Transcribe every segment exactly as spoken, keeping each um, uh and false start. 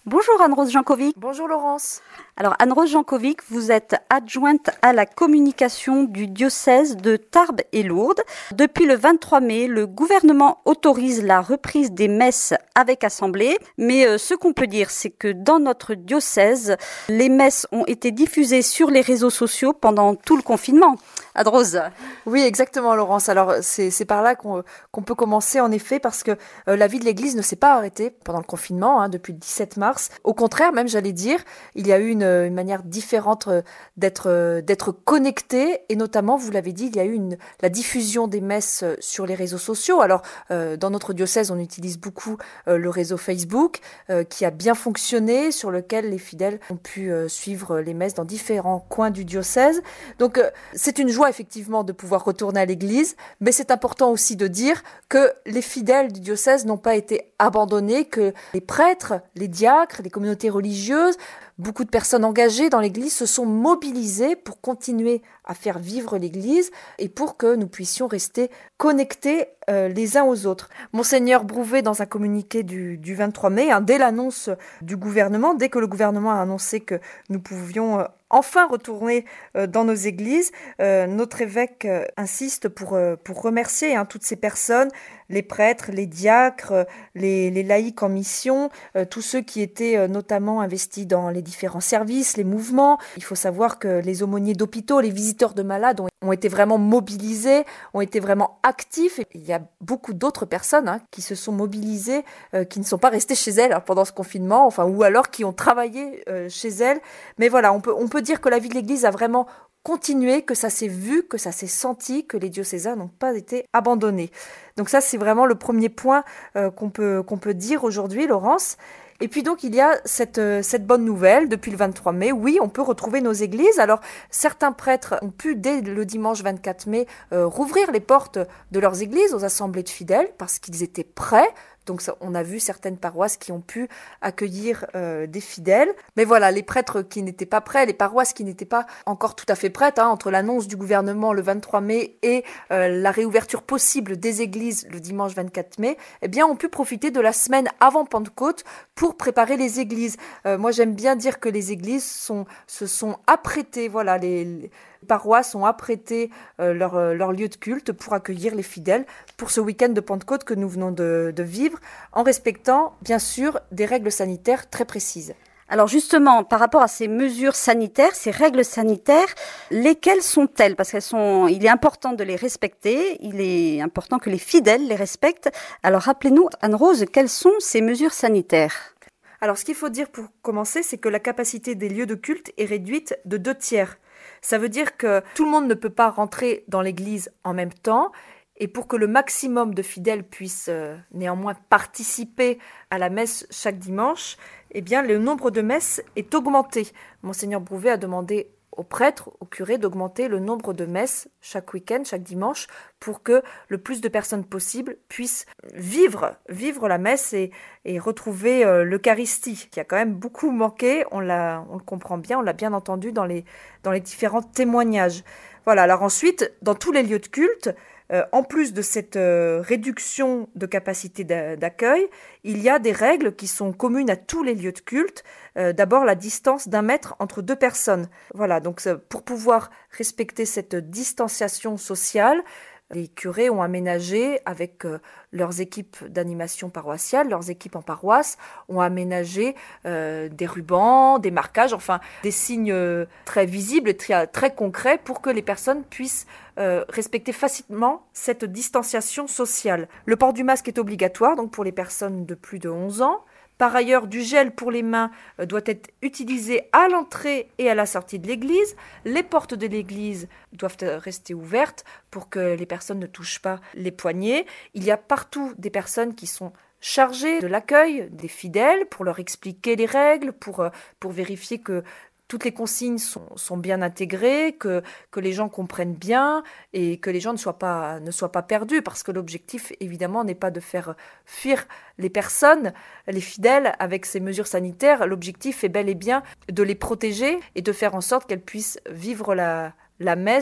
Bonjour Anne-Rose Jankovic. Bonjour Laurence. Alors Anne-Rose Jankovic, vous êtes adjointe à la communication du diocèse de Tarbes et Lourdes. Depuis le vingt-trois mai, le gouvernement autorise la reprise des messes avec assemblée. Mais euh, ce qu'on peut dire, c'est que dans notre diocèse, les messes ont été diffusées sur les réseaux sociaux pendant tout le confinement. Anne-Rose. Oui, exactement Laurence. Alors c'est, c'est par là qu'on, qu'on peut commencer en effet parce que euh, la vie de l'Église ne s'est pas arrêtée pendant le confinement, hein, depuis le dix-sept mars. Au contraire, même j'allais dire, il y a eu une, une manière différente d'être, d'être connecté et notamment, vous l'avez dit, il y a eu une, la diffusion des messes sur les réseaux sociaux. Alors euh, dans notre diocèse, on utilise beaucoup euh, le réseau Facebook euh, qui a bien fonctionné, sur lequel les fidèles ont pu euh, suivre les messes dans différents coins du diocèse. Donc euh, c'est une joie effectivement de pouvoir retourner à l'église, mais c'est important aussi de dire que les fidèles du diocèse n'ont pas été abandonnés, que les prêtres, les diacres, les communautés religieuses, beaucoup de personnes engagées dans l'église se sont mobilisées pour continuer à faire vivre l'église et pour que nous puissions rester connectés euh, les uns aux autres. Monseigneur Brouvet, dans un communiqué du, du vingt-trois mai, hein, dès l'annonce du gouvernement, dès que le gouvernement a annoncé que nous pouvions euh, enfin retourner euh, dans nos églises, euh, notre évêque euh, insiste pour, euh, pour remercier hein, toutes ces personnes, les prêtres, les diacres, les, les laïcs en mission, euh, tous ceux qui étaient euh, notamment investis dans les différents services, les mouvements. Il faut savoir que les aumôniers d'hôpitaux, les visiteurs de malades ont, ont été vraiment mobilisés, ont été vraiment actifs. Et il y a beaucoup d'autres personnes hein, qui se sont mobilisées, euh, qui ne sont pas restées chez elles hein, pendant ce confinement, enfin, ou alors qui ont travaillé euh, chez elles. Mais voilà, on peut, on peut dire que la vie de l'Église a vraiment continué, que ça s'est vu, que ça s'est senti, que les diocésains n'ont pas été abandonnés. Donc ça, c'est vraiment le premier point euh, qu'on peut, qu'on peut dire aujourd'hui, Laurence. Et puis donc, il y a cette, euh, cette bonne nouvelle, depuis le vingt-trois mai, oui, on peut retrouver nos églises. Alors, certains prêtres ont pu, dès le dimanche vingt-quatre mai, euh, rouvrir les portes de leurs églises aux assemblées de fidèles, parce qu'ils étaient prêts. Donc ça, on a vu certaines paroisses qui ont pu accueillir euh, des fidèles. Mais voilà, les prêtres qui n'étaient pas prêts, les paroisses qui n'étaient pas encore tout à fait prêtes, hein, entre l'annonce du gouvernement le vingt-trois mai et euh, la réouverture possible des églises le dimanche vingt-quatre mai, eh bien, ont pu profiter de la semaine avant Pentecôte pour préparer les églises. Euh, moi, j'aime bien dire que les églises sont, se sont apprêtées, voilà, les... les paroisses ont apprêté euh, leur, leur lieu de culte pour accueillir les fidèles pour ce week-end de Pentecôte que nous venons de, de vivre, en respectant bien sûr des règles sanitaires très précises. Alors justement, par rapport à ces mesures sanitaires, ces règles sanitaires, lesquelles sont-elles ? Parce qu'elles sont, il est important de les respecter, il est important que les fidèles les respectent. Alors rappelez-nous, Anne-Rose, quelles sont ces mesures sanitaires ? Alors ce qu'il faut dire pour commencer, c'est que la capacité des lieux de culte est réduite de deux tiers. Ça veut dire que tout le monde ne peut pas rentrer dans l'église en même temps. Et pour que le maximum de fidèles puissent euh, néanmoins participer à la messe chaque dimanche, eh bien, le nombre de messes est augmenté. Monseigneur Brouvet a demandé aux prêtres, aux curés, d'augmenter le nombre de messes chaque week-end, chaque dimanche, pour que le plus de personnes possible puissent vivre, vivre la messe et, et retrouver euh, l'Eucharistie, qui a quand même beaucoup manqué. On l'a, on le comprend bien, on l'a bien entendu dans les, dans les différents témoignages. Voilà. Alors ensuite, dans tous les lieux de culte, Euh, en plus de cette euh, réduction de capacité d'accueil, il y a des règles qui sont communes à tous les lieux de culte. Euh, d'abord, la distance d'un mètre entre deux personnes. Voilà, donc pour pouvoir respecter cette distanciation sociale, les curés ont aménagé, avec euh, leurs équipes d'animation paroissiale, leurs équipes en paroisse, ont aménagé euh, des rubans, des marquages, enfin des signes euh, très visibles et très, très concrets pour que les personnes puissent euh, respecter facilement cette distanciation sociale. Le port du masque est obligatoire donc pour les personnes de plus de onze ans. Par ailleurs, du gel pour les mains doit être utilisé à l'entrée et à la sortie de l'église. Les portes de l'église doivent rester ouvertes pour que les personnes ne touchent pas les poignets. Il y a partout des personnes qui sont chargées de l'accueil des fidèles pour leur expliquer les règles, pour, pour vérifier que toutes les consignes sont, sont bien intégrées, que, que les gens comprennent bien et que les gens ne soient pas, ne soient pas perdus, parce que l'objectif, évidemment, n'est pas de faire fuir les personnes, les fidèles, avec ces mesures sanitaires. L'objectif est bel et bien de les protéger et de faire en sorte qu'elles puissent vivre la, la messe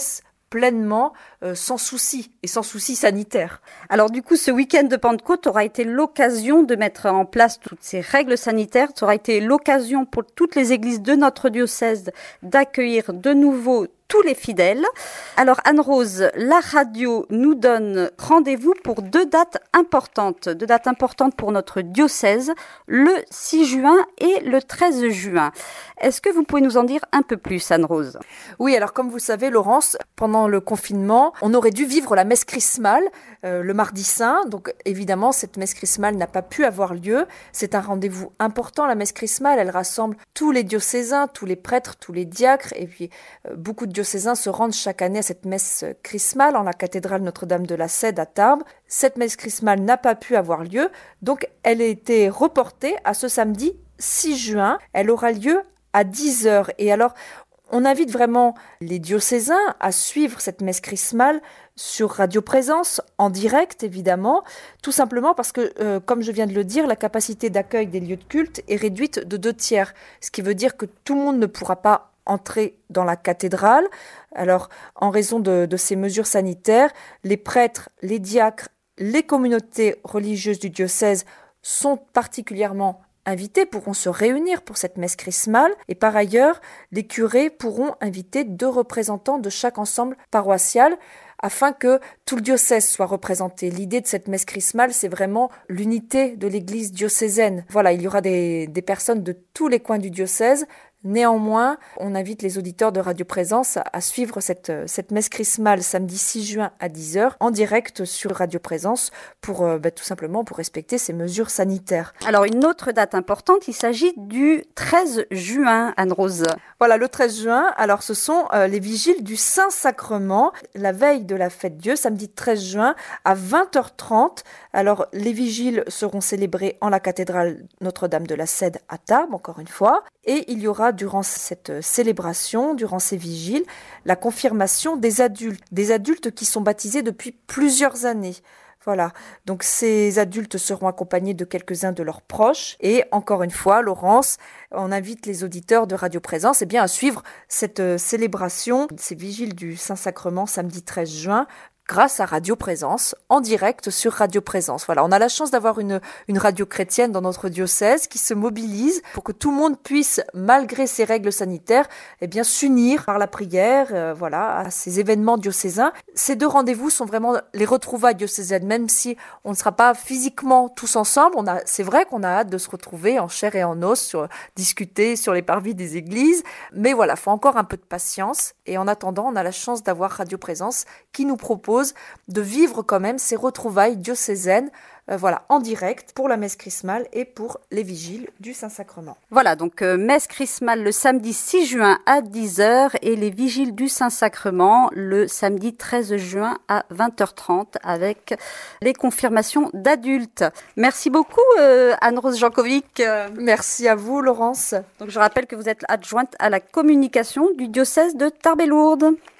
pleinement, euh, sans souci, et sans souci sanitaire. Alors du coup, ce week-end de Pentecôte aura été l'occasion de mettre en place toutes ces règles sanitaires. Ça aura été l'occasion pour toutes les églises de notre diocèse d'accueillir de nouveau tous les fidèles. Alors Anne-Rose, la radio nous donne rendez-vous pour deux dates importantes, deux dates importantes pour notre diocèse, le six juin et le treize juin. Est-ce que vous pouvez nous en dire un peu plus, Anne-Rose ? Oui, alors comme vous savez, Laurence, pendant le confinement, on aurait dû vivre la messe chrismale euh, le mardi saint. Donc évidemment, cette messe chrismale n'a pas pu avoir lieu. C'est un rendez-vous important, la messe chrismale. Elle rassemble tous les diocésains, tous les prêtres, tous les diacres, et puis euh, beaucoup de diocésains se rendent chaque année à cette messe chrismale en la cathédrale Notre-Dame de la Cède à Tarbes. Cette messe chrismale n'a pas pu avoir lieu, donc elle a été reportée à ce samedi six juin. Elle aura lieu à dix heures. Et alors, on invite vraiment les diocésains à suivre cette messe chrismale sur Radio Présence, en direct évidemment, tout simplement parce que, euh, comme je viens de le dire, la capacité d'accueil des lieux de culte est réduite de deux tiers, ce qui veut dire que tout le monde ne pourra pas entrer dans la cathédrale. Alors, en raison de, de ces mesures sanitaires, les prêtres, les diacres, les communautés religieuses du diocèse sont particulièrement invités, pourront se réunir pour cette messe chrismale. Et par ailleurs, les curés pourront inviter deux représentants de chaque ensemble paroissial afin que tout le diocèse soit représenté. L'idée de cette messe chrismale, c'est vraiment l'unité de l'église diocésaine. Voilà, il y aura des, des personnes de tous les coins du diocèse. Néanmoins, on invite les auditeurs de Radio Présence à suivre cette, cette messe chrismale samedi six juin à dix heures en direct sur Radio Présence pour euh, bah, tout simplement pour respecter ces mesures sanitaires. Alors une autre date importante, il s'agit du treize juin, Anne-Rose. Voilà, le treize juin, alors ce sont euh, les vigiles du Saint-Sacrement, la veille de la fête Dieu, samedi treize juin à vingt heures trente. Alors les vigiles seront célébrés en la cathédrale Notre-Dame de la Cède à Tarbes, encore une fois, et il y aura durant cette célébration, durant ces vigiles, la confirmation des adultes, des adultes qui sont baptisés depuis plusieurs années. Voilà, donc ces adultes seront accompagnés de quelques-uns de leurs proches. Et encore une fois, Laurence, on invite les auditeurs de Radio Présence eh bien, à suivre cette célébration, ces vigiles du Saint-Sacrement samedi treize juin, grâce à Radio Présence, en direct sur Radio Présence. Voilà, on a la chance d'avoir une, une radio chrétienne dans notre diocèse qui se mobilise pour que tout le monde puisse, malgré ces règles sanitaires, eh bien, s'unir par la prière, euh, voilà, à ces événements diocésains. Ces deux rendez-vous sont vraiment les retrouvailles diocésaines, même si on ne sera pas physiquement tous ensemble. On a, c'est vrai qu'on a hâte de se retrouver en chair et en os, sur, discuter sur les parvis des églises. Mais voilà, faut encore un peu de patience. Et en attendant, on a la chance d'avoir Radio Présence qui nous propose de vivre quand même ces retrouvailles diocésaines euh, voilà, en direct pour la messe chrismale et pour les vigiles du Saint-Sacrement. Voilà, donc euh, messe chrismale le samedi six juin à dix heures et les vigiles du Saint-Sacrement le samedi treize juin à vingt heures trente avec les confirmations d'adultes. Merci beaucoup euh, Anne-Rose Jankovic. Merci à vous Laurence. Donc je rappelle que vous êtes adjointe à la communication du diocèse de Tarbes et Lourdes.